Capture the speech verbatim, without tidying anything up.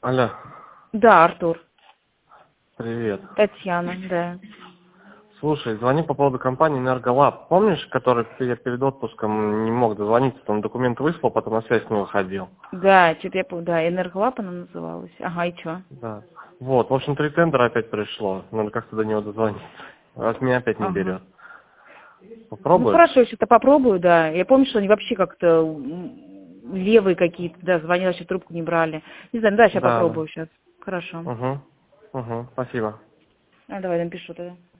Алло, Да, Артур. привет. Татьяна, да. Слушай, звони по поводу компании Энерголаб. Помнишь, который я перед отпуском не мог дозвониться, там документы выслал, потом на связь не выходил? Да, что-то я помню, да, Энерголаб она называлась. Ага, и что? Да. Вот, в общем, три тендера опять пришло. Надо как-то до него дозвониться. Раз меня опять не Ага. берет. Ну Попробуешь? хорошо, если-то попробую, да. Я помню, что они вообще как-то м, левые какие-то, да, звонила, еще трубку не брали. Не знаю, ну да, сейчас Да, да. попробую сейчас. Хорошо. Угу. Угу. Спасибо. А, давай напишу тогда.